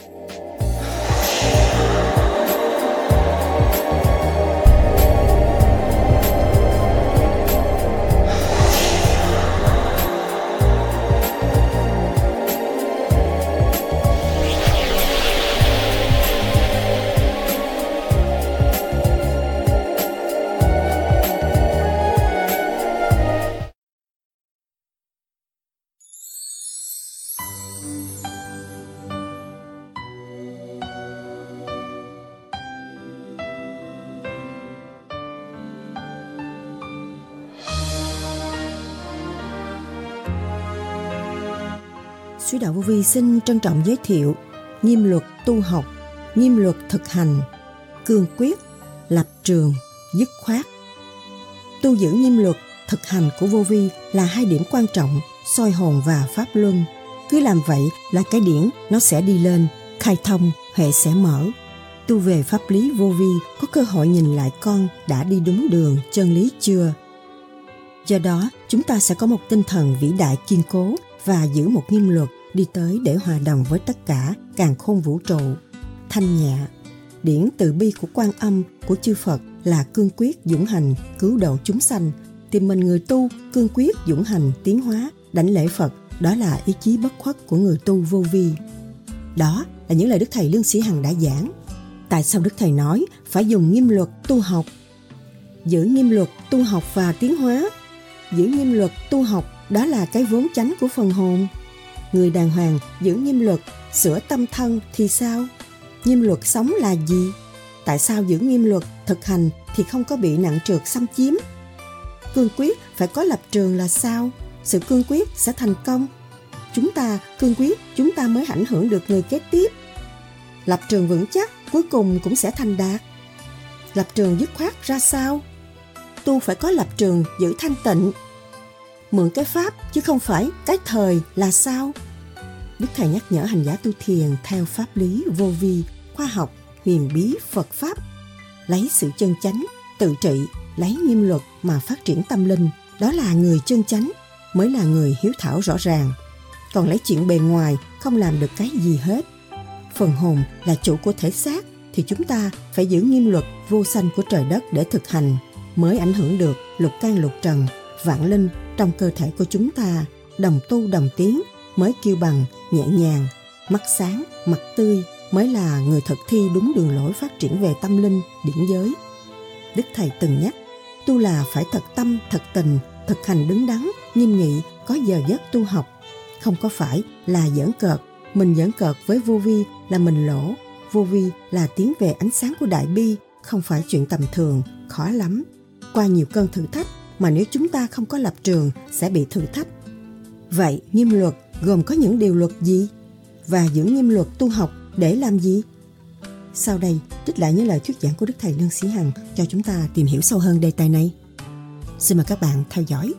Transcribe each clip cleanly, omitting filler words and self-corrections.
Sứ Đạo Vô Vi xin trân trọng giới thiệu nghiêm luật tu học, nghiêm luật thực hành, cương quyết, lập trường, dứt khoát. Tu giữ nghiêm luật, thực hành của Vô Vi là hai điểm quan trọng, soi hồn và pháp luân. Cứ làm vậy là cái điển nó sẽ đi lên, khai thông, huệ sẽ mở. Tu về pháp lý Vô Vi có cơ hội nhìn lại con đã đi đúng đường, chân lý chưa. Do đó, chúng ta sẽ có một tinh thần vĩ đại kiên cố và giữ một nghiêm luật đi tới để hòa đồng với tất cả càn khôn vũ trụ. Thanh nhẹ, điển từ bi của Quan Âm, của chư Phật là cương quyết dũng hành cứu độ chúng sanh. Tìm mình người tu cương quyết dũng hành tiến hóa, đảnh lễ Phật, đó là ý chí bất khuất của người tu Vô Vi. Đó là những lời Đức Thầy Lương Sĩ Hằng đã giảng. Tại sao Đức Thầy nói phải dùng nghiêm luật tu học? Giữ nghiêm luật tu học và tiến hóa. Giữ nghiêm luật tu học, đó là cái vốn chánh của phần hồn. Người đàng hoàng giữ nghiêm luật, sửa tâm thân thì sao? Nghiêm luật sống là gì? Tại sao giữ nghiêm luật thực hành thì không có bị nặng trược xâm chiếm? Cương quyết phải có lập trường là sao? Sự cương quyết sẽ thành công. Chúng ta cương quyết, chúng ta mới ảnh hưởng được người kế tiếp. Lập trường vững chắc, cuối cùng cũng sẽ thành đạt. Lập trường dứt khoát ra sao? Tu phải có lập trường giữ thanh tịnh. Mượn cái pháp chứ không phải cái thời là sao? Đức Thầy nhắc nhở hành giả tu thiền theo pháp lý Vô Vi, khoa học, huyền bí Phật Pháp. Lấy sự chân chánh, tự trị, lấy nghiêm luật mà phát triển tâm linh. Đó là người chân chánh, mới là người hiếu thảo rõ ràng. Còn lấy chuyện bề ngoài không làm được cái gì hết. Phần hồn là chủ của thể xác thì chúng ta phải giữ nghiêm luật vô sanh của trời đất để thực hành, mới ảnh hưởng được lục căn lục trần, vạn linh trong cơ thể của chúng ta. Đồng tu đồng tiến mới kiêu bằng, nhẹ nhàng, mắt sáng, mặt tươi mới là người thực thi đúng đường lối phát triển về tâm linh, điển giới. Đức Thầy từng nhắc, tu là phải thật tâm, thật tình, thực hành đứng đắn, nghiêm nghị, có giờ giấc tu học. Không có phải là giỡn cợt, mình giỡn cợt với Vô Vi là mình lỗ. Vô Vi là tiến về ánh sáng của Đại Bi, không phải chuyện tầm thường, khó lắm. Qua nhiều cơn thử thách mà nếu chúng ta không có lập trường sẽ bị thử thách. Vậy nghiêm luật gồm có những điều luật gì? Và giữ nghiêm luật tu học để làm gì? Sau đây, trích lại những lời thuyết giảng của Đức Thầy Lương Sĩ Hằng cho chúng ta tìm hiểu sâu hơn đề tài này. Xin mời các bạn theo dõi.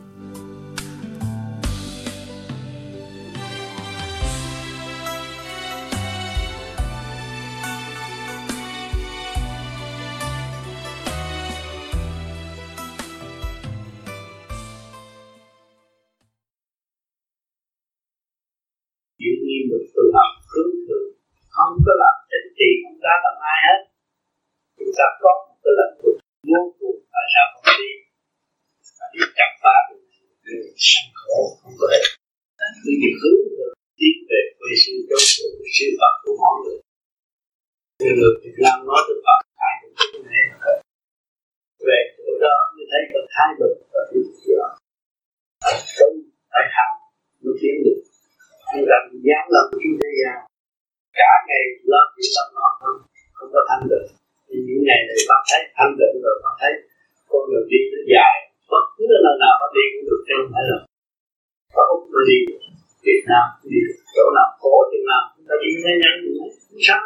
giữ nghiêm luật tu học hướng thượng, không có làm chính trị, không có làm ai hết. Chúng ta có một cái lệnh luật vô cùng, tại sao không đi? Phải đi chặt phá được sanh khổ, không có hết. Cứ việc hướng thượng tiến về với sự chống sự siêu Phật của mọi người. Người Việt Nam nói tới Phật ai cũng không thể hết. Về chỗ đó mới thấy có thái độ và điều đó. Không phải hành mới tiến được. Chúng ta dám làm chuyên thế gian, cả ngày lo chuyện tập nọ không có thanh định. Thì những ngày này bạn thấy thanh định rồi, bạn thấy con đường đi nó dài, bất cứ nơi nào bạn đi cũng được, chứ không phải là có Úc mới đi được, Việt Nam đi được, chỗ nào khổ chừng nào chúng ta đi ngay nhanh như thế, không sao.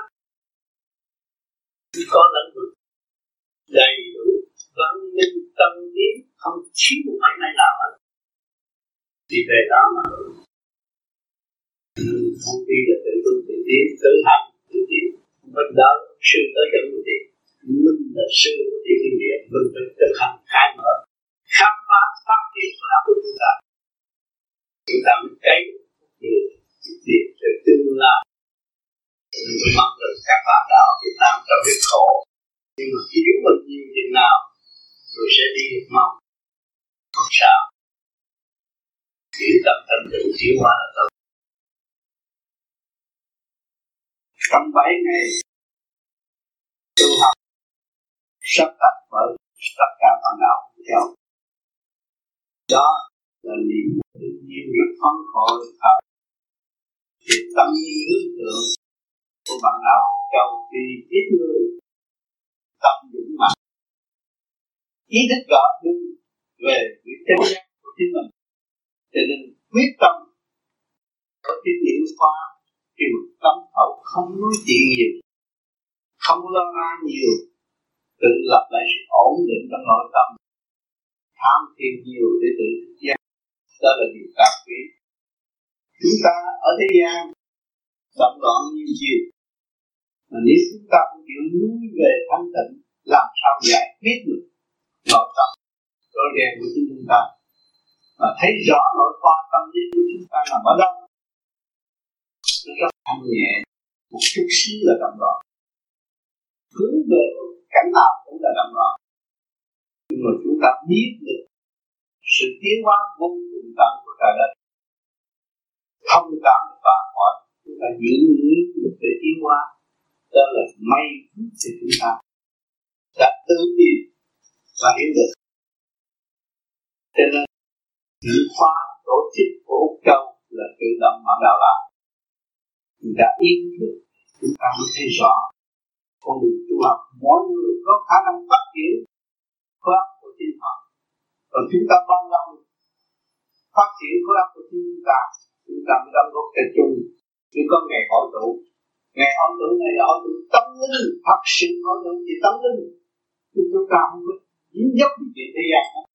Có lĩnh vực đầy đủ văn minh tâm lý, không thiếu một mảy nào hết. Thì về đó mà không đi là tự tu tự tiến, tự hành tự tiến, không phải đợi sư tới dẫn mình đi. Mình là sư của tiểu thiên địa, mình phải thực hành khai mở, khám phá phát triển pháp của chúng ta. Chúng ta mới cấy điều về tương lai, Tôi mong rằng các bạn đạo Việt Nam trong biết khổ, nhưng mà hiểu mình nhiều chừng nào rồi sẽ đi được mau. Không sao. Chỉ tập thanh tịnh tiến hóa là tốt. Trong 7 ngày tu học sắp đặt bởi tất cả bạn đạo của nhau. Đó là niềm tự nhiên rất phấn khởi thì tâm hướng thượng của bạn đạo châu thì ít người tâm dũng mạnh, ý thức rõ đường về việc chân giác của chính mình, cho nên quyết tâm có cái điểm khoa khi một tâm hậu không nói chuyện nhiều, không lo lắng nhiều, tự lập lại sự ổn định trong nội tâm, tham thiền nhiều để tự thức giác. Đó là điều cao quý. Chúng ta ở thế gian động loạn nhiều chiều, mà nếu chúng ta không chịu lui về thanh tịnh, làm sao giải quyết được nội tâm rõ ràng của chính chúng ta, mà thấy rõ nội khoa tâm lý của chúng ta nằm ở đâu. Nó rất thanh nhẹ, một chút xíu là động loạn, hướng về cảnh nào cũng là động loạn. Nhưng mà chúng ta biết được sự tiến hóa vô cùng tận của trời đất, thông cảm được ba cõi, chúng ta giữ được để tiến hóa. Đó là may mắn cho chúng ta đã tự tìm và hiểu được. Cho nên chữ khóa tổ chức của Úc Châu là tự động bạn đạo làm. Chúng ta ý thức, chúng ta mới thấy rõ con đường tu học. Mỗi người có khả năng phát triển khối óc của chính họ, còn chúng ta bao lâu phát triển khối óc của chúng ta mới đóng góp cho chung. Chỉ có ngày hội tụ, ngày hội tụ này là hội tụ tâm linh, thật sự hội tụ về tâm linh. Chúng ta không có dính dấp gì chuyện thế gian hết.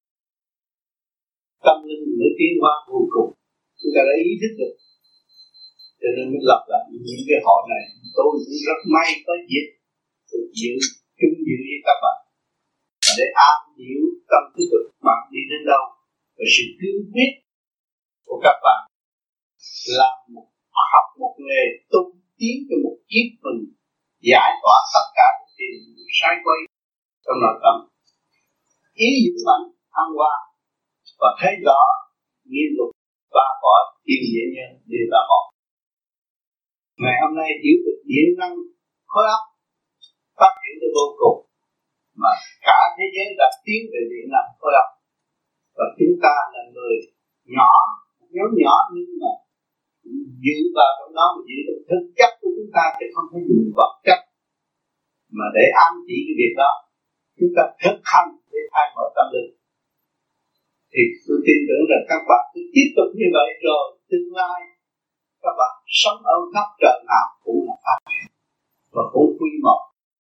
Tâm linh mới tiến hóa vô cùng. Chúng ta đã ý thức được, cho nên mới lập lại những cái hội này. Tôi cũng rất may có dịp được dự chung dự với các bạn, để an hiểu tâm thức của các bạn đi đến đâu, và sự cương quyết của các bạn làm học một nghề tu tiến cho một kiếp mình, giải tỏa tất cả những điều sai quay trong nội tâm. Ý dũng mạnh thăng hoa và thấy rõ nghiêm luật ba cõi thiên địa nhân đều là một. Ngày hôm nay hiểu được điện năng khối óc phát triển tới vô cùng, mà cả thế giới đã tiến về điện năng khối óc, và chúng ta là người nhỏ, nhóm nhỏ nhưng mà giữ vào trong đó, mà giữ trong thực chất của chúng ta, chứ không phải dùng vật chất mà để ám chỉ cái việc đó. Chúng ta thực hành để thay mở tâm linh, thì tôi tin tưởng rằng các bạn cứ tiếp tục như vậy, rồi tương lai các bạn sống ở khắp trời nào cũng là phát triển và cũng quy một.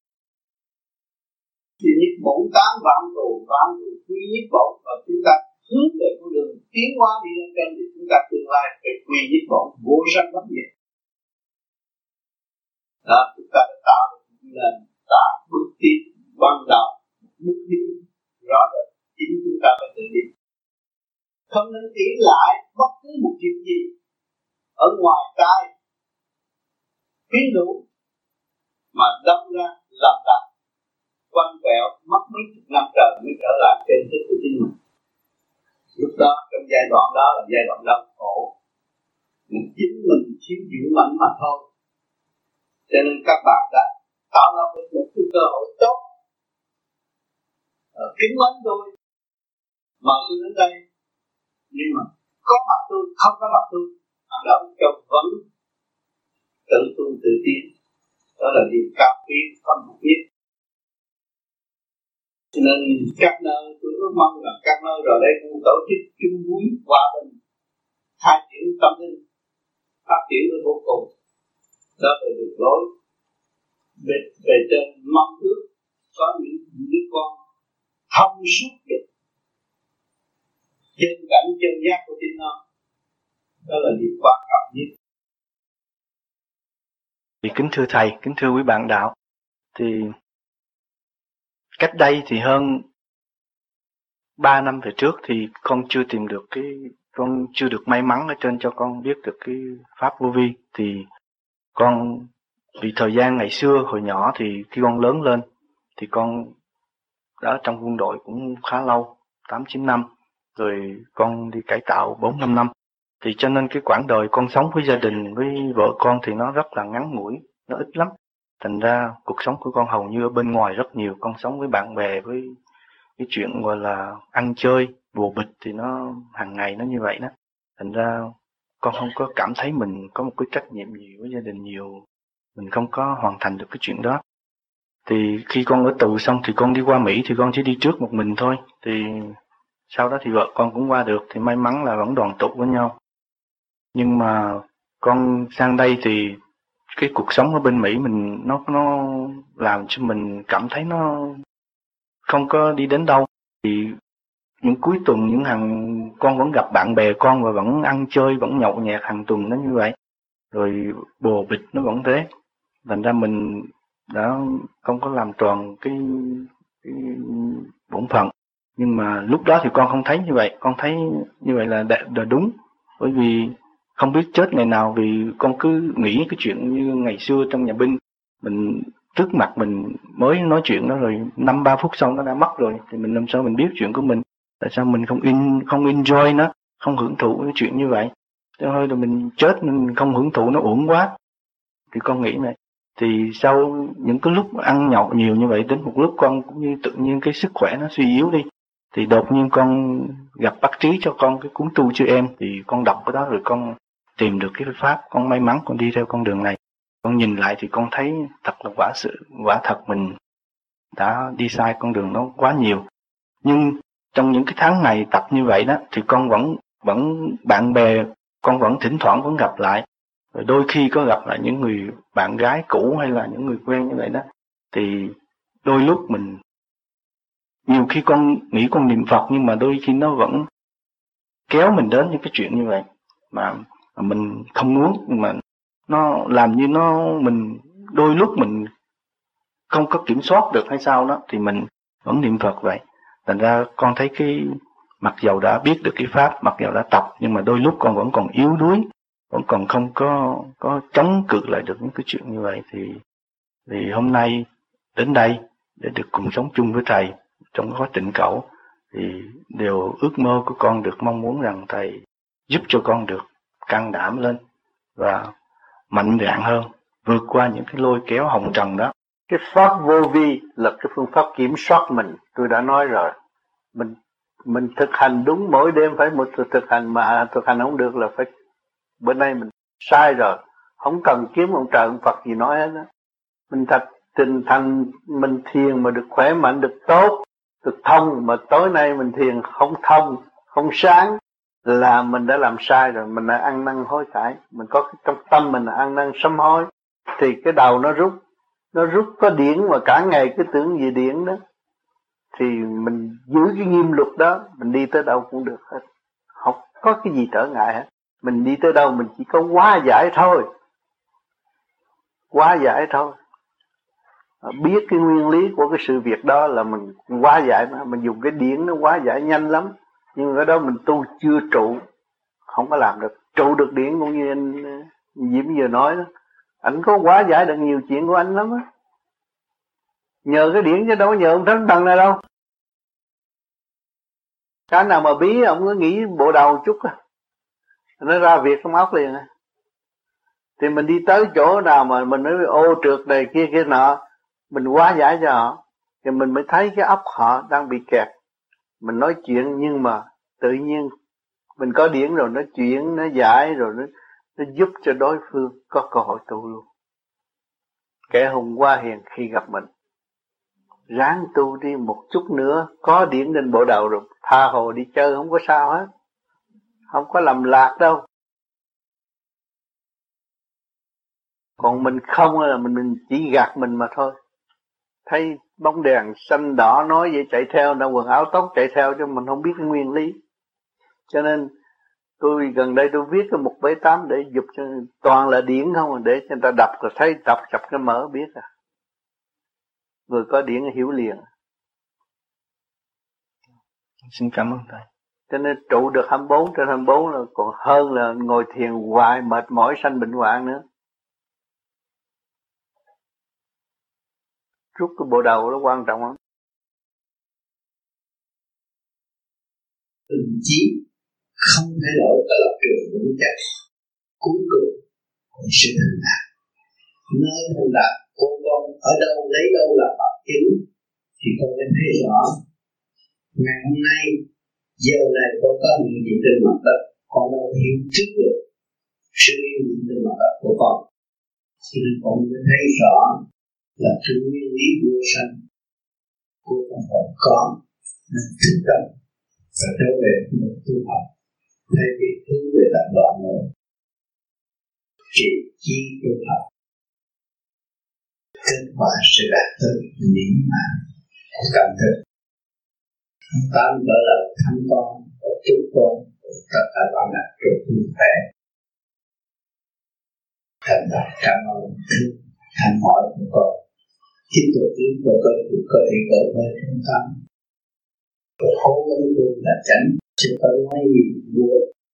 Thì nhất bổn tán vạn thù quy nhất bổn, và chúng ta hướng về con đường tiến hóa đi lên trên, thì chúng ta tương lai phải quy nhất bổn, vô sanh bất diệt. Đó, chúng ta đã tạo được nền tảng bước tiến ban đầu, bước đi rõ rệt, chính chúng ta phải tự đi. Không nên nghĩ lại bất cứ một chuyện gì ở ngoài tai biến đủ mà đâm ra làm đặt quanh quẹo, mất mấy chục năm trời mới trở lại trên thức của chính mình. Lúc đó, trong giai đoạn đó là giai đoạn đau khổ, mình chính mình thiếu dũng mãnh mà thôi. Cho nên các bạn đã tạo ra một cái cơ hội tốt, kính mến tôi, mời tôi đến đây. Nhưng mà có mặt tôi, không có mặt tôi, bạn đạo Châu vẫn tự tu tự tiến. Đó là điều cao quý không được biết. Cho nên các nơi tôi ước mong là các nơi rồi đây cũng tổ chức chung vui hòa bình, khai triển tâm linh, phát triển đến vô cùng. Đó là được lối về trên mong ước có những đứa con thông suốt được chân cảnh chân giác của chính nó. Đó là điều quan trọng nhất. Kính thưa thầy, kính thưa quý bạn đạo, thì cách đây thì hơn 3 năm về trước thì con chưa được may mắn ở trên cho con biết được cái pháp vô vi, thì con Vì thời gian ngày xưa hồi nhỏ thì khi con lớn lên thì con đã trong quân đội cũng khá lâu, 8-9 năm, rồi con đi cải tạo 4-5 năm. Thì cho nên cái quãng đời con sống với gia đình, với vợ con thì nó rất là ngắn ngủi, nó ít lắm. Thành ra cuộc sống của con hầu như ở bên ngoài rất nhiều, con sống với bạn bè, với cái chuyện gọi là ăn chơi, đùa bịch thì nó hàng ngày nó như vậy đó. Thành ra con không có cảm thấy mình có một cái trách nhiệm gì với gia đình nhiều, mình không có hoàn thành được cái chuyện đó. Thì khi con ở tù xong thì con đi qua Mỹ thì con chỉ đi trước một mình thôi. Thì sau đó thì vợ con cũng qua được, thì may mắn là vẫn đoàn tụ với nhau. Nhưng mà con sang đây thì cái cuộc sống ở bên Mỹ mình nó làm cho mình cảm thấy nó không có đi đến đâu. Thì những cuối tuần, những hàng con vẫn gặp bạn bè con và vẫn ăn chơi, vẫn nhậu nhẹt hàng tuần nó như vậy. Rồi bồ bịch nó vẫn thế. Thành ra mình đã không có làm tròn cái bổn phận. Nhưng mà lúc đó thì con không thấy như vậy, con thấy như vậy là đúng. Bởi vì không biết chết ngày nào, vì con cứ nghĩ cái chuyện như ngày xưa trong nhà binh, mình trước mặt mình mới nói chuyện đó rồi 5-3 phút sau nó đã mất rồi, thì mình làm sao mình biết chuyện của mình? Tại sao mình không enjoy nó, không hưởng thụ cái chuyện như vậy? Thôi rồi mình chết mình không hưởng thụ nó uổng quá. Thì con nghĩ này, thì sau những cái lúc ăn nhậu nhiều như vậy, đến một lúc con cũng như tự nhiên cái sức khỏe nó suy yếu đi. Thì đột nhiên con gặp bác Trí cho con cái cuốn Tu Chư Em, thì con đọc cái đó rồi con tìm được cái pháp, con may mắn con đi theo con đường này. Con nhìn lại thì con thấy thật là quả thật mình đã đi sai con đường nó quá nhiều. Nhưng trong những cái tháng ngày tập như vậy đó thì con vẫn bạn bè con vẫn thỉnh thoảng vẫn gặp lại. Rồi đôi khi có gặp lại những người bạn gái cũ hay là những người quen như vậy đó, thì đôi lúc mình nhiều khi con nghĩ con niệm Phật nhưng mà đôi khi nó vẫn kéo mình đến những cái chuyện như vậy mà mình không muốn, nhưng mà nó làm như mình đôi lúc mình không có kiểm soát được hay sao đó, thì mình vẫn niệm Phật vậy. Thành ra con thấy cái mặc dầu đã biết được cái pháp, mặc dầu đã tập, nhưng mà đôi lúc con vẫn còn yếu đuối, vẫn còn không có chống cự lại được những cái chuyện như vậy. Thì hôm nay đến đây để được cùng sống chung với thầy trong quá trình cậu, thì điều ước mơ của con được mong muốn rằng thầy giúp cho con được can đảm lên và mạnh dạn hơn, vượt qua những cái lôi kéo hồng trần đó. Cái pháp vô vi là cái phương pháp kiểm soát mình, tôi đã nói rồi. Mình thực hành đúng, mỗi đêm phải một thực hành, mà thực hành không được là phải bữa nay mình sai rồi, không cần kiếm ông trời ông Phật gì nói hết đó. Mình mình thiền mà được khỏe mạnh, được tốt, được thông, mà tối nay mình thiền không thông, không sáng là mình đã làm sai rồi, mình đã ăn năn hối cải. Mình có trong tâm mình là ăn năn sám hối, thì cái đầu nó rút có điển mà cả ngày cứ tưởng gì điển đó, thì mình giữ cái nghiêm luật đó, mình đi tới đâu cũng được hết, không có cái gì trở ngại hết. Mình đi tới đâu mình chỉ có hóa giải thôi, biết cái nguyên lý của cái sự việc đó là mình hóa giải mà. Mình dùng cái điển nó hóa giải nhanh lắm, nhưng ở đó mình tu chưa trụ, không có làm được. Trụ được điển cũng như anh Diễm vừa nói đó, anh có hóa giải được nhiều chuyện của anh lắm á, nhờ cái điển chứ đâu có nhờ ông Thánh Thần này đâu. Cái nào mà bí ông cứ nghĩ bộ đầu chút á, nó ra việc trong óc liền á. Thì mình đi tới chỗ nào mà mình nói ô trượt này kia nọ, mình hóa giải cho họ, thì mình mới thấy cái óc họ đang bị kẹt. Mình nói chuyện nhưng mà tự nhiên mình có điển rồi, nó chuyển, nó giải rồi, nó giúp cho đối phương có cơ hội tu luôn. Kẻ hùng qua hiền khi gặp mình, ráng tu đi một chút nữa, có điển lên bộ đầu rồi, tha hồ đi chơi không có sao hết, không có làm lạc đâu. Còn mình không là mình chỉ gạt mình mà thôi. Thấy bóng đèn xanh đỏ nói vậy chạy theo, nó quần áo tóc chạy theo, chứ mình không biết cái nguyên lý. Cho nên tôi gần đây tôi viết cái 178 để giúp cho toàn là điển không, để cho người ta đọc rồi thấy đọc chập cái mở biết à. Người có điển hiểu liền. Xin cảm ơn thầy. Cho nên trụ được 24/24 là còn hơn là ngồi thiền hoài mệt mỏi sanh bệnh hoạn nữa. Rút cái bộ đầu nó quan trọng lắm. Tình chí không thay đổi cái lập trường vững chắc, cuối cùng cũng sẽ thành đạt. Nơi thành đạt cô con ở đâu lấy đâu là bằng chứng thì con nên thấy rõ. Ngày hôm nay giờ này con có những gì trên mặt đất, con đâu hiểu trước được sự hiện diện trên mặt đất của con, thì con mới thấy rõ là thứ nguyên lý vô sanh của con hồn có nên thức tâm và trở về một tu học thay vì hướng về tập đoạn nữa. Chỉ chi tu học kết quả sẽ đạt tới niệm mạng cảm thức. Tám vợ lần thăm con và chúc con tất cả bạn đạt được vui vẻ. Thành thật cảm ơn thương thăm hỏi của con. Tiếp tục tiến vào cơ thể cỡ hơi trung tâm. Cố gắng tôi là tránh chứ không nói gì nữa.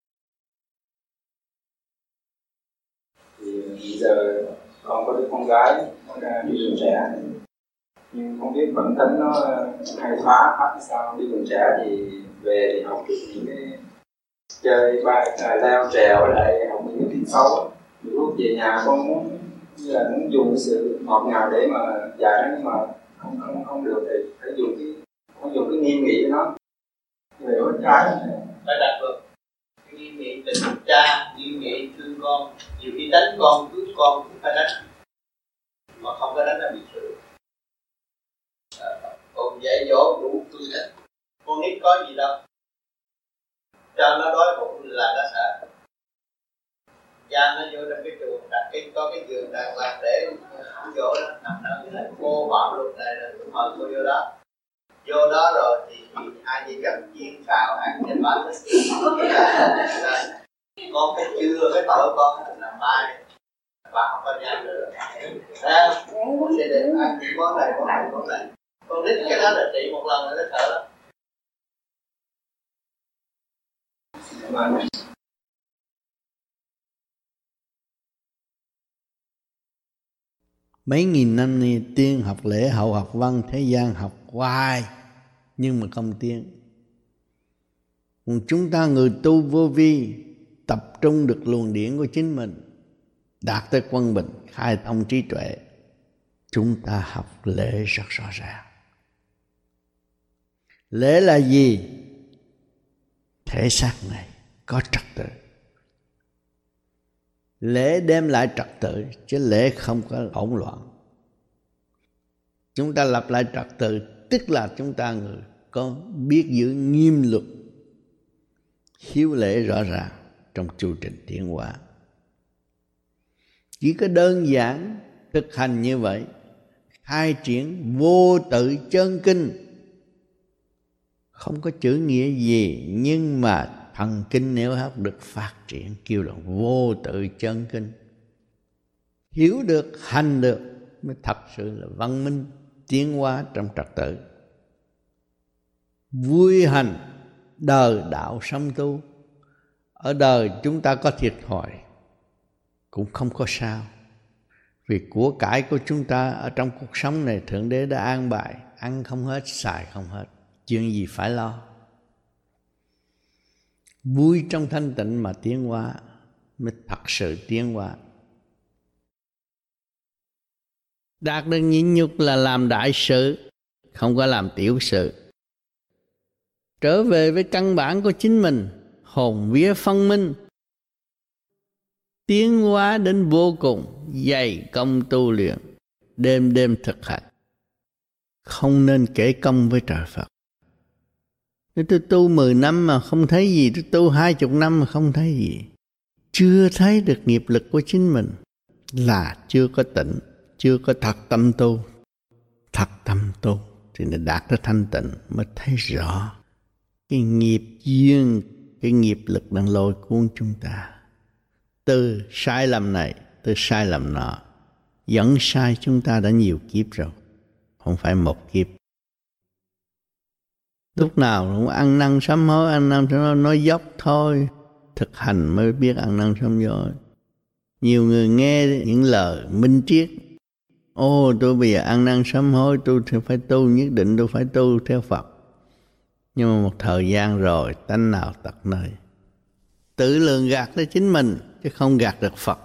Thì bây giờ con có đứa con gái nó ra đi trường trẻ, nhưng không biết bản tính nó hay phá sao. Đi trường trẻ thì về thì học được những cái chơi leo trèo, với lại học những cái tiếng xấu. Lúc về nhà con muốn như là muốn dùng cái sự ngọt ngào để mà dạy nó, nhưng mà không được thì phải dùng cái nghiêm nghị của nó về con trái. Phải đạt được cái nghiêm nghị tình cha, nghiêm nghị thương con. Nhiều khi đánh con, cướp con cũng phải đánh, mà không có đánh là bị sửa. Còn dạy dỗ đủ tươi thích. Con nít có gì đâu, cho nó đói bụng là nó sợ. Cha nó vô trong cái chuồng đặt có cái giường đàng hoàng để chỗ đó nằm đó, là cô bảo lúc này là cũng mời cô vô đó. Vô đó rồi thì ai chỉ cần chiên xào ăn trên bát thôi. Con phải chừa cái tội con làm mai bà không có dám được. Con sẽ để ăn chỉ món này. Con nít cái đó là trị một lần là nó sợ lắm. Mấy nghìn năm nay tiên học lễ, hậu học văn, thế gian học hoài nhưng mà không tiến. Còn chúng ta người tu vô vi tập trung được luồng điển của chính mình, đạt tới quân bình, khai thông trí tuệ, chúng ta học lễ rất rõ ràng. Lễ là gì? Thể xác này có trật tự. Lễ đem lại trật tự, chứ lễ không có hỗn loạn. Chúng ta lập lại trật tự, tức là chúng ta người có biết giữ nghiêm luật, hiếu lễ rõ ràng trong chu trình tiến hóa. Chỉ có đơn giản thực hành như vậy, khai triển vô tự chân kinh, không có chữ nghĩa gì, nhưng mà thần kinh nếu học được phát triển kêu là vô tự chân kinh. Hiểu được, hành được mới thật sự là văn minh, tiến hóa trong trật tự. Vui hành, đời đạo sống tu. Ở đời chúng ta có thiệt thòi cũng không có sao, vì của cải của chúng ta ở trong cuộc sống này Thượng Đế đã an bài, ăn không hết, xài không hết, chuyện gì phải lo. Vui trong thanh tịnh mà tiến hóa mới thật sự tiến hóa. Đạt được nhịn nhục là làm đại sự, không có làm tiểu sự. Trở về với căn bản của chính mình, hồn vía phân minh, tiến hóa đến vô cùng, dày công tu luyện, đêm đêm thực hành. Không nên kể công với trời Phật. Nếu tôi tu 10 năm mà không thấy gì, tôi tu 20 năm mà không thấy gì, chưa thấy được nghiệp lực của chính mình là chưa có tịnh, chưa có thật tâm tu. Thật tâm tu thì nó đạt tới thanh tịnh mới thấy rõ cái nghiệp duyên, cái nghiệp lực đang lôi cuốn chúng ta từ sai lầm này tới sai lầm nọ, dẫn sai chúng ta đã nhiều kiếp rồi, không phải một kiếp. Lúc nào cũng ăn năn sám hối, ăn năn sám hối, nói dốc thôi. Thực hành mới biết ăn năn sám hối. Nhiều người nghe những lời minh triết tôi bây giờ ăn năn sám hối, tôi phải tu, nhất định tôi phải tu theo Phật. Nhưng mà một thời gian rồi, tánh nào tật nơi. Tự lường gạt tới chính mình, chứ không gạt được Phật.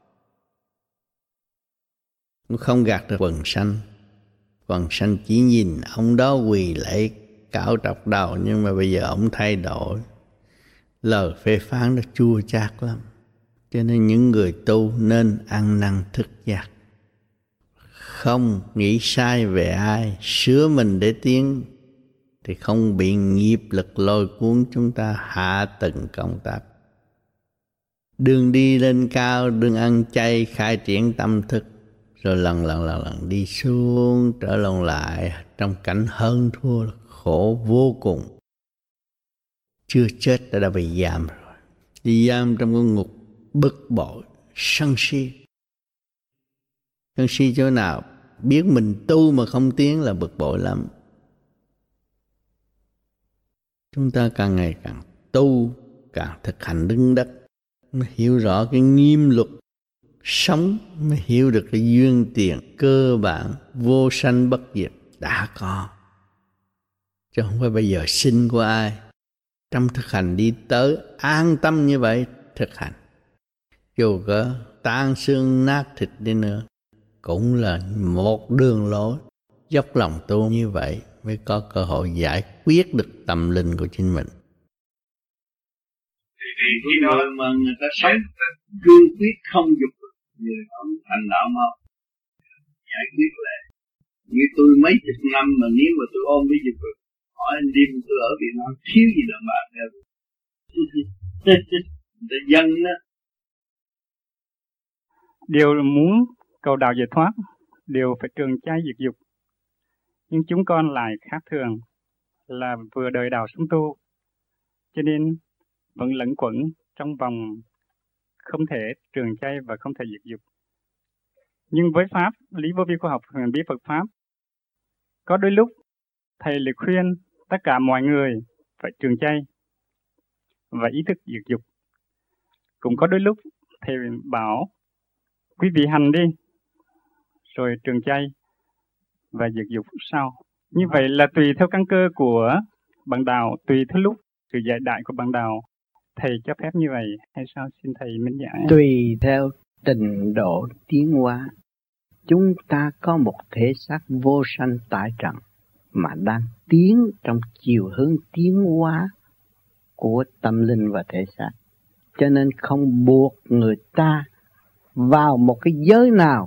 Cũng không gạt được quần sanh. Quần sanh chỉ nhìn ông đó quỳ lạy cạo trọc đầu, nhưng mà bây giờ ông thay đổi. Lời phê phán nó chua chát lắm. Cho nên những người tu nên ăn năn thức giác. Không nghĩ sai về ai, sửa mình để tiến, thì không bị nghiệp lực lôi cuốn chúng ta hạ từng công tác. Đường đi lên cao, đừng ăn chay, khai triển tâm thức, rồi lần đi xuống, trở lòng lại trong cảnh hơn thua, khổ vô cùng. Chưa chết đã bị giam rồi, đi giam trong cái ngục bực bội, sân si. Sân si chỗ nào? Biết mình tu mà không tiến là bực bội lắm. Chúng ta càng ngày càng tu, càng thực hành đứng đất, mới hiểu rõ cái nghiêm luật sống, mới hiểu được cái duyên tiền cơ bản vô sanh bất diệt đã có, chứ không phải bây giờ xin của ai. Trong thực hành đi tới an tâm như vậy thực hành, dù có tan xương nát thịt đi nữa cũng là một đường lối. Dốc lòng tu như vậy mới có cơ hội giải quyết được tâm linh của chính mình. Khi người mà người ta sống cương quyết không dục, người ông thành đạo mau giải quyết lại. Như tôi mấy chục năm mà nếu mà tôi ôm với dục, hỏi anh đêm tôi ở Việt Nam thiếu gì đàn bà đâu. Người ta dân đó. Điều muốn cầu đạo giải thoát, đều phải trường trai diệt dục. Nhưng chúng con lại khác thường, là vừa đời đạo sống tu, cho nên vẫn lẫn quẩn trong vòng không thể trường chay và không thể diệt dục. Nhưng với Pháp, lý vô vi khoa học huyền bí Phật Pháp, có đôi lúc Thầy lại khuyên tất cả mọi người phải trường chay và ý thức diệt dục. Cũng có đôi lúc Thầy bảo quý vị hành đi, rồi trường chay và diệt dục sau. Như vậy là tùy theo căn cơ của bạn đạo, tùy theo lúc sự dạy đại của bạn đạo, Thầy cho phép như vậy hay sao? Xin Thầy minh giải. Tùy theo trình độ tiến hóa, chúng ta có một thể xác vô sanh tại trần mà đang tiến trong chiều hướng tiến hóa của tâm linh và thể xác. Cho nên không buộc người ta vào một cái giới nào,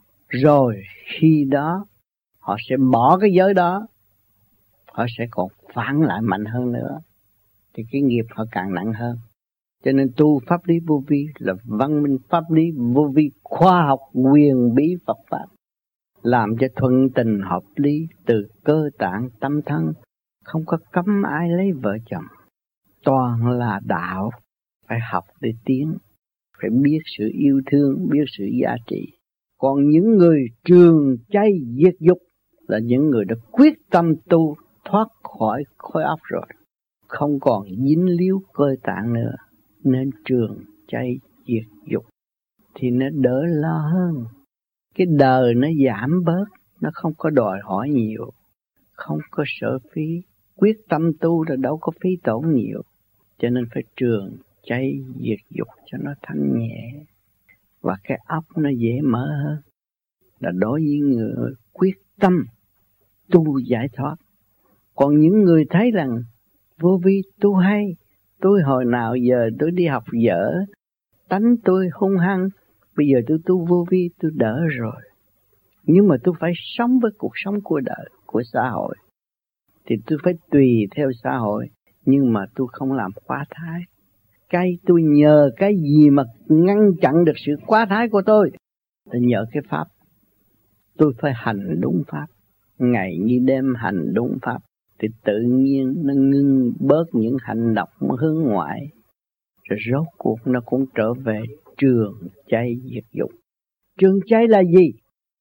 rồi khi đó họ sẽ bỏ cái giới đó, họ sẽ còn phản lại mạnh hơn nữa, thì cái nghiệp họ càng nặng hơn. Cho nên tu pháp lý vô vi là văn minh pháp lý vô vi, khoa học quyền bí Phật Pháp, làm cho thuận tình hợp lý từ cơ tạng tâm thân, không có cấm ai lấy vợ chồng. Toàn là đạo, phải học để tiến, phải biết sự yêu thương, biết sự giá trị. Còn những người trường chay diệt dục là những người đã quyết tâm tu thoát khỏi khối óc rồi, không còn dính líu cơ tạng nữa, nên trường chay diệt dục thì nó đỡ lo hơn. Cái đời nó giảm bớt, nó không có đòi hỏi nhiều, không có sợ phí. Quyết tâm tu là đâu có phí tổn nhiều, cho nên phải trường chay diệt dục cho nó thanh nhẹ, và cái óc nó dễ mở hơn. Là đối với người quyết tâm tu giải thoát. Còn những người thấy rằng vô vi tu hay, tôi hồi nào giờ tôi đi học dở, tánh tôi hung hăng, bây giờ tôi tu vô vi tôi đỡ rồi. Nhưng mà tôi phải sống với cuộc sống của đời, của xã hội, thì tôi phải tùy theo xã hội, nhưng mà tôi không làm quá thái. Tôi nhờ cái gì mà ngăn chặn được sự quá thái của tôi? Tôi nhờ cái Pháp. Tôi phải hành đúng Pháp, ngày như đêm hành đúng Pháp, thì tự nhiên nó ngưng bớt những hành động hướng ngoại, rồi rốt cuộc nó cũng trở về trường chay diệt dục. Trường chay là gì?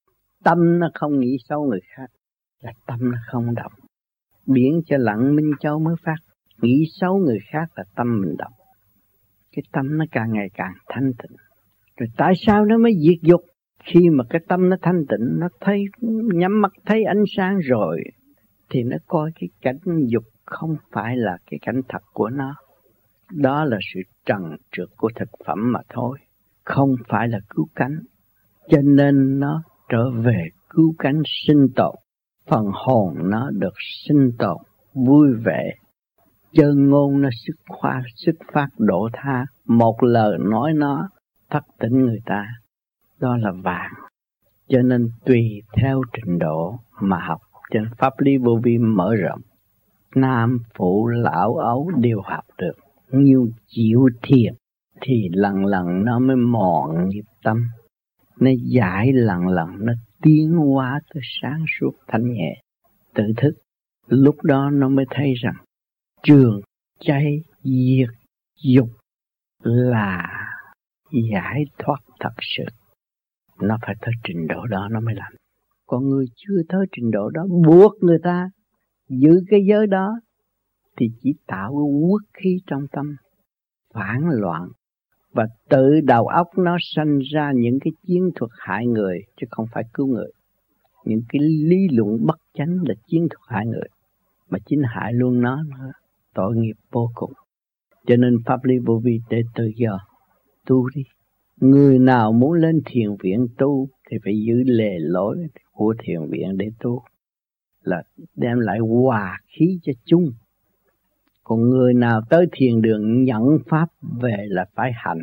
Tâm nó không nghĩ xấu người khác, là tâm nó không động. Biển cho lặng Minh Châu mới phát. Nghĩ xấu người khác là tâm mình động. Cái tâm nó càng ngày càng thanh tịnh. Rồi tại sao nó mới diệt dục? Khi mà cái tâm nó thanh tịnh, nó thấy, nhắm mắt thấy ánh sáng rồi, thì nó coi cái cảnh dục không phải là cái cảnh thật của nó. Đó là sự trần trượt của thực phẩm mà thôi, không phải là cứu cánh. Cho nên nó trở về cứu cánh sinh tồn. Phần hồn nó được sinh tồn, vui vẻ. Chân ngôn nó xuất phát độ tha. Một lời nói nó thức tỉnh người ta. Đó là vàng. Cho nên tùy theo trình độ mà học. Trên pháp lý vô vi mở rộng. Nam, phụ, lão, ấu đều học được. Nhưng chịu thiền thì lần lần nó mới mòn nghiệp tâm. Nó giải lần lần, nó tiến hóa tới sáng suốt thanh nhẹ, tự thức. Lúc đó nó mới thấy rằng trường cháy diệt dục là giải thoát thật sự. Nó phải tới trình độ đó nó mới làm. Còn người chưa tới trình độ đó buộc người ta giữ cái giới đó thì chỉ tạo cái uất khí trong tâm, phản loạn, và tự đầu óc nó sanh ra những cái chiến thuật hại người chứ không phải cứu người. Những cái lý luận bất chánh là chiến thuật hại người, mà chính hại luôn nó nữa. Tội nghiệp vô cùng. Cho nên pháp lý vô vi để tự do tu đi. Người nào muốn lên thiền viện tu thì phải giữ lề lối của thiền viện để tu, là đem lại hòa khí cho chung. Còn người nào tới thiền đường nhận pháp về là phải hành,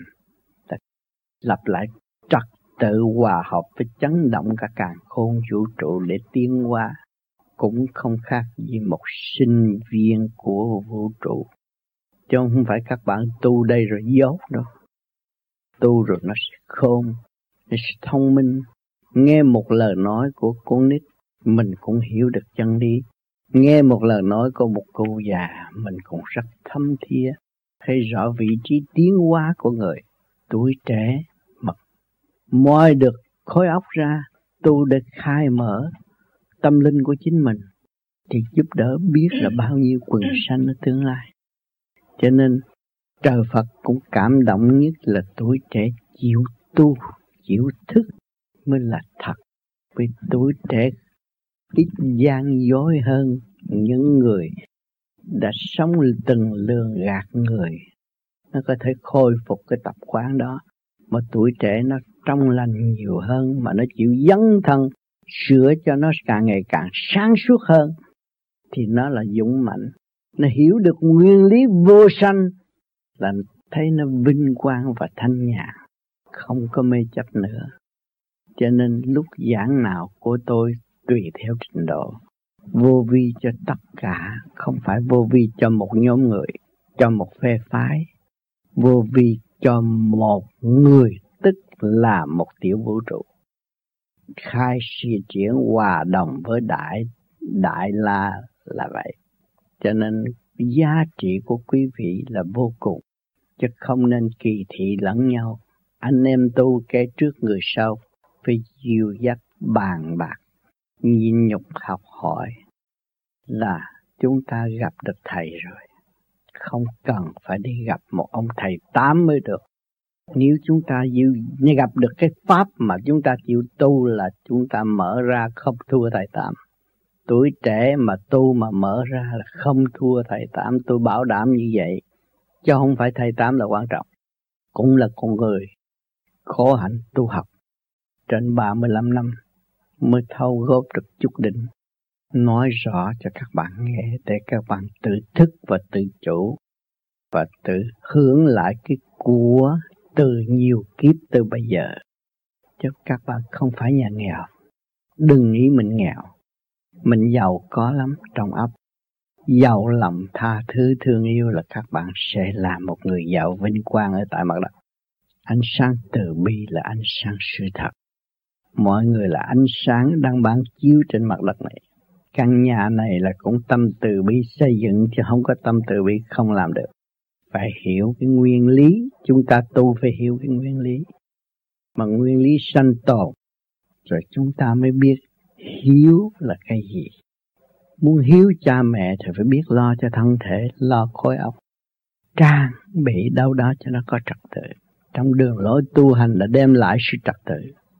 lập lại trật tự hòa hợp với chấn động cả càn khôn vũ trụ để tiến hóa, cũng không khác gì một sinh viên của vũ trụ. Chứ không phải các bạn tu đây rồi dốt đâu. Tu rồi nó sẽ khôn, nó sẽ thông minh. Nghe một lời nói của con nít, mình cũng hiểu được chân lý. Nghe một lời nói của một cô già, mình cũng rất thâm thía, thấy rõ vị trí tiến hóa của người. Tuổi trẻ mà moi được khối óc ra, tu để khai mở tâm linh của chính mình, thì giúp đỡ biết là bao nhiêu quần sanh ở tương lai. Cho nên trời Phật cũng cảm động nhất là tuổi trẻ chịu tu, chịu thức mới là thật. Vì tuổi trẻ ít gian dối hơn những người đã sống từng lường gạt người. Nó có thể khôi phục cái tập quán đó. Mà tuổi trẻ nó trong lành nhiều hơn, mà nó chịu dấn thân sửa cho nó càng ngày càng sáng suốt hơn, thì nó là dũng mạnh. Nó hiểu được nguyên lý vô sanh là thấy nó vinh quang và thanh nhàn, không có mê chấp nữa. Cho nên lúc giảng nào của tôi tùy theo trình độ, vô vi cho tất cả, không phải vô vi cho một nhóm người, cho một phe phái. Vô vi cho một người, tức là một tiểu vũ trụ. Khai siêu triển hòa đồng với đại la là vậy. Cho nên giá trị của quý vị là vô cùng, chứ không nên kỳ thị lẫn nhau. Anh em tu kẻ trước người sau, phải dìu dắt bàn bạc, nhịn nhục học hỏi là chúng ta gặp được thầy rồi. Không cần phải đi gặp một ông thầy tám mới được. Nếu chúng ta gặp được cái pháp mà chúng ta chịu tu là chúng ta mở ra không thua thầy tám. Tuổi trẻ mà tu mà mở ra là không thua thầy tám, tôi bảo đảm như vậy. Chứ không phải thầy tám là quan trọng. Cũng là con người khổ hạnh tu học trên 35 năm mới thâu góp được chút đỉnh. Nói rõ cho các bạn nghe để các bạn tự thức và tự chủ và tự hướng lại cái của từ nhiều kiếp từ bây giờ. Chứ các bạn không phải nhà nghèo. Đừng nghĩ mình nghèo. Mình giàu có lắm trong óc. Giàu lòng tha thứ thương yêu là các bạn sẽ là một người giàu vinh quang ở tại mặt đất. Ánh sáng từ bi là ánh sáng sự thật. Mọi người là ánh sáng đang ban chiếu trên mặt đất này. Căn nhà này là cũng tâm từ bi xây dựng, chứ không có tâm từ bi không làm được. Phải hiểu cái nguyên lý, chúng ta tu phải hiểu cái nguyên lý. Mà nguyên lý sanh tồn, rồi chúng ta mới biết hiếu là cái gì. Muốn hiếu cha mẹ thì phải biết lo cho thân thể, lo khối óc, trang bị đâu đó cho nó có trật tự. Trong đường lối tu hành là đem lại sự trật tự.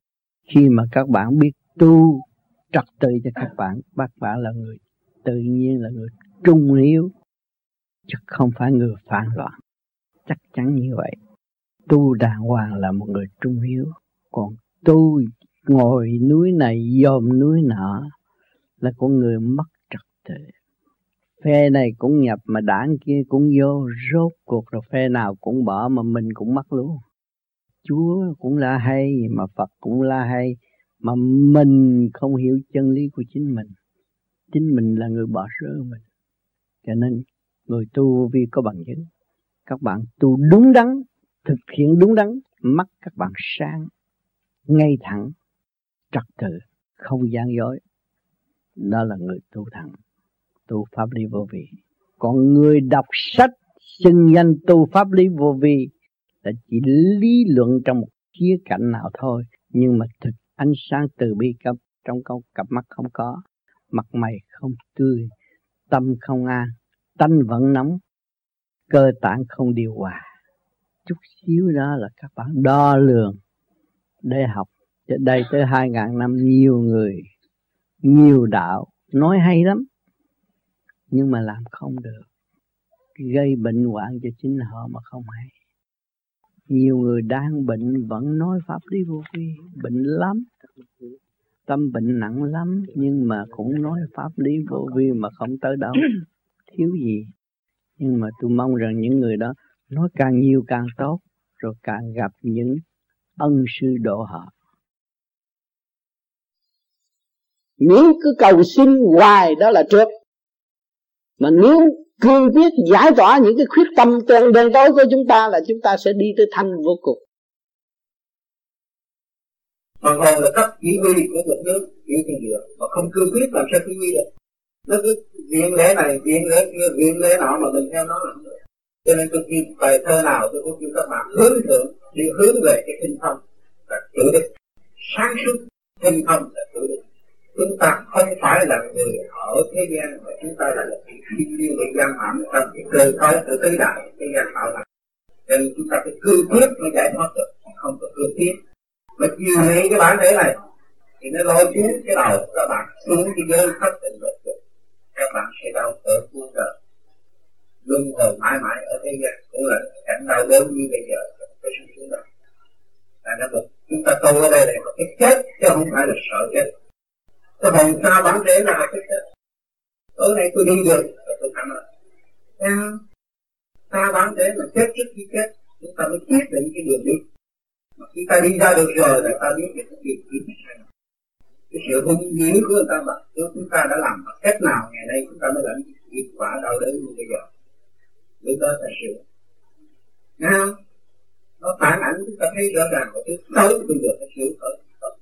Khi mà các bạn biết tu trật tự cho các bạn là người tự nhiên, là người trung hiếu, chứ không phải người phản loạn. Chắc chắn như vậy. Tu đàng hoàng là một người trung hiếu. Còn tu ngồi núi này dòm núi nọ là con người mất trật tự. Phe này cũng nhập mà đảng kia cũng vô, rốt cuộc rồi phe nào cũng bỏ mà mình cũng mất luôn. Chúa cũng là hay mà Phật cũng là hay, mà mình không hiểu chân lý của chính mình. Chính mình là người bỏ rơi mình. Cho nên người tu vô vi có bằng chứng. Các bạn tu đúng đắn, thực hiện đúng đắn, mắt các bạn sáng, ngay thẳng, trật tự, không gian dối. Đó là người tu thẳng, tu pháp lý vô vi. Còn người đọc sách xưng danh tu pháp lý vô vi là chỉ lý luận trong một khía cạnh nào thôi, nhưng mà thực ánh sáng từ bi trong cặp mắt không có, mặt mày không tươi, tâm không an, tánh vẫn nóng, cơ tạng không điều hòa. Chút xíu đó là các bạn đo lường để học. Đây tới 2.000 năm nhiều người, nhiều đạo nói hay lắm, nhưng mà làm không được, gây bệnh hoạn cho chính họ mà không hay. Nhiều người đang bệnh vẫn nói pháp lý vô vi, bệnh lắm, tâm bệnh nặng lắm, nhưng mà cũng nói pháp lý vô vi mà không tới đâu, thiếu gì. Nhưng mà tôi mong rằng những người đó nói càng nhiều càng tốt, rồi càng gặp những ân sư độ họ. Nếu cứ cầu xin hoài đó là trước. Mà nếu cương quyết giải tỏa những cái khuyết tâm đen tối của chúng ta là chúng ta sẽ đi tới thanh vô cùng. Còn là cấp chỉ huy của một nước, chỉ huy được, mà không cương quyết làm sao chỉ huy được. Nó cứ viện lễ này, viện lễ kia, viện lễ nọ mà mình theo nó làm được. Cho nên tôi kêu bài thơ nào tôi cũng kêu các bạn hướng thượng, đi hướng về cái tinh thông là tự đức, sáng suốt tinh thông là tự đức. Chúng ta không phải là người ở thế gian, mà chúng ta là một cái thiên liêng bị giam hãm trong cái cơ thói của tứ đại thế gian tạo thành. Cho nên chúng ta phải cương quyết mới giải thoát được, không có cương quyết. Mà chiều nay cái bản thể này thì nó lôi xuống cái đầu của các bạn xuống cái giới thất tình được. Các bạn sẽ đau khổ cuộc đời, luân hồi mãi mãi ở thế gian, cũng là cảnh đau đớn như bây giờ cái sự xuống đời. Là nó một chúng ta tu ở đây là một cái chết chứ không phải là sợ chết. Cái hồn xa bản thể là cái chết. Tối nay tôi đi được là tôi cảm ơn. Xa bản thể mà chết trước khi chết, chúng ta mới quyết định cái đường đi. Mà khi ta đi ra được rồi là ta biết cái việc gì sai. Cái sự hung dữ của người ta mà chúng ta đã làm bằng cách nào ngày nay chúng ta mới lãnh kết quả đau đớn như bây giờ. Lúc đó ta sửa. Nghe không? Nó phản ảnh chúng ta thấy rõ ràng của thứ xấu bây giờ ta sửa thôi.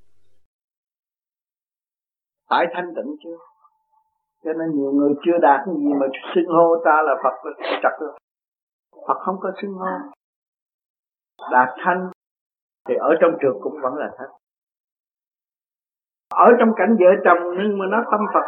Phải thanh tịnh chưa? Cho nên nhiều người chưa đạt cái gì mà xưng hô ta là Phật là trật rồi. Phật không có xưng hô. Đạt thanh thì ở trong trượt cũng vẫn là thanh. Ở trong cảnh vợ chồng nhưng mà nó tâm Phật.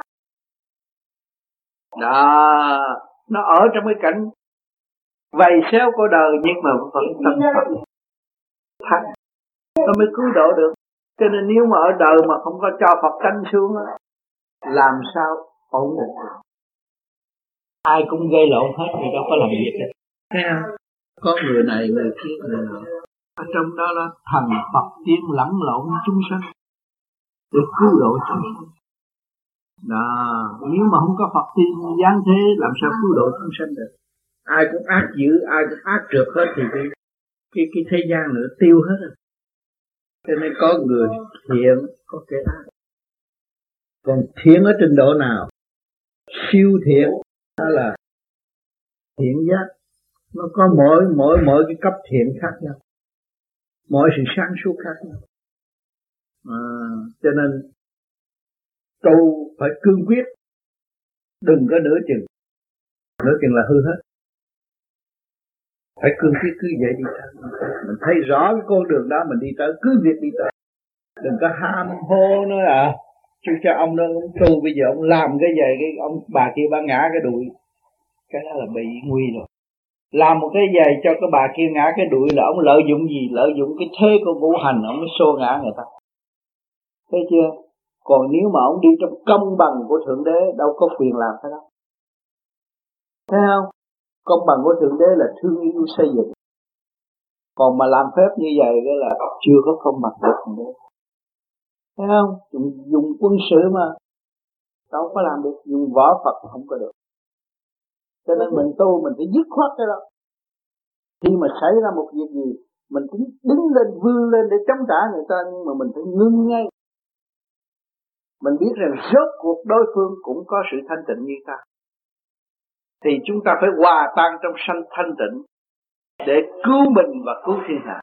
Đó, nó ở trong cái cảnh vầy xéo của đời nhưng mà vẫn tâm Phật. Thanh, nó mới cứu độ được. Cho nên nếu mà ở đời mà không có cho Phật tánh xuống á, làm sao ổn định được? Ai cũng gây lộn hết thì đâu có làm việc được. Thấy không? Có người này, người kia, người nọ. Ở trong đó là thần Phật tiên lẫn lộn chúng sanh để cứu độ chúng sanh. Đó, nếu mà không có Phật tiên giáng thế làm sao cứu độ chúng sanh được? Ai cũng ác dữ, ai cũng ác trượt hết thì cái thế gian nữa tiêu hết rồi. Cho nên có người thiện, có kẻ ác. Còn thiện ở trình độ nào? Siêu thiện đó là thiện giác. Nó có mỗi cái cấp thiện khác nhau, mỗi sự sáng suốt khác nhau. Cho nên tu phải cương quyết, đừng có nửa chừng là hư hết. Phải cương quyết cứ vậy đi tới. Mình thấy rõ cái con đường đó mình đi tới, cứ việc đi tới. Đừng có ham hô nữa chứ cho ông đó ông tu bây giờ ông làm cái gì cái ông bà kia bà ngã cái đùi, cái đó là bị nguy rồi. Làm một cái giày cho cái bà kia ngã cái đùi là ông lợi dụng gì? Lợi dụng cái thế của ngũ hành ông mới xô ngã người ta. Thấy chưa? Còn nếu mà ông đi trong công bằng của Thượng Đế, đâu có quyền làm cái đó. Thấy không? Công bằng của Thượng Đế là thương yêu xây dựng. Còn mà làm phép như vậy đó là chưa có công bằng của Thượng Đế. Thấy không? Dùng quân sự mà đâu có làm được, dùng võ Phật không có được. Cho nên mình tu mình phải dứt khoát cái đó. Khi mà xảy ra một việc gì, mình cũng đứng lên, vươn lên để chống trả người ta, nhưng mà mình phải ngưng ngay. Mình biết rằng rốt cuộc đối phương cũng có sự thanh tịnh như ta, thì chúng ta phải hòa tan trong sanh thanh tịnh để cứu mình và cứu thiên hạ.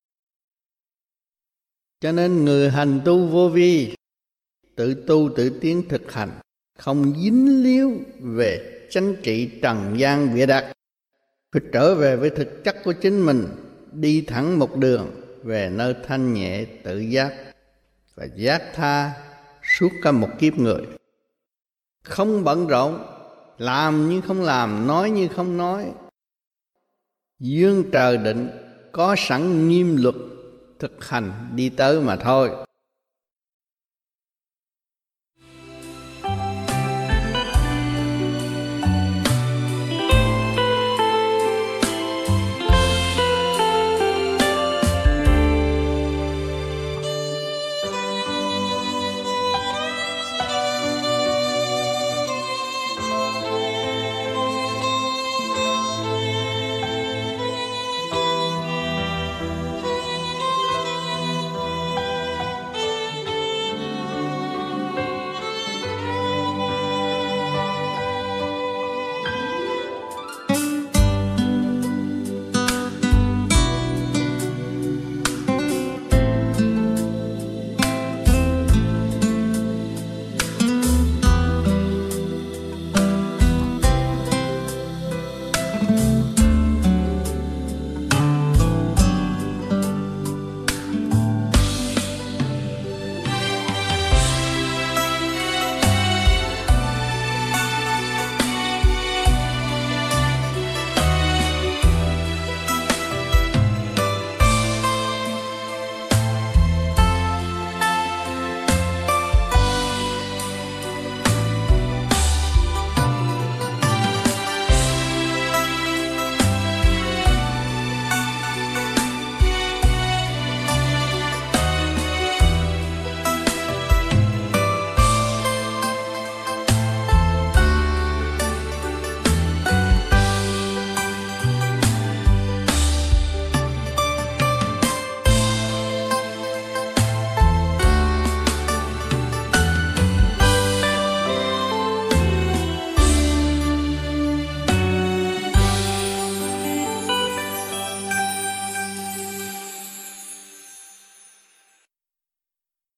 Cho nên người hành tu vô vi, tự tu tự tiến thực hành, không dính líu về chánh trị trần gian bịa đặt, phải trở về với thực chất của chính mình, đi thẳng một đường về nơi thanh nhẹ tự giác và giác tha suốt cả một kiếp người. Không bận rộn, làm như không làm, nói như không nói. Dương trời định có sẵn nghiêm luật thực hành đi tới mà thôi.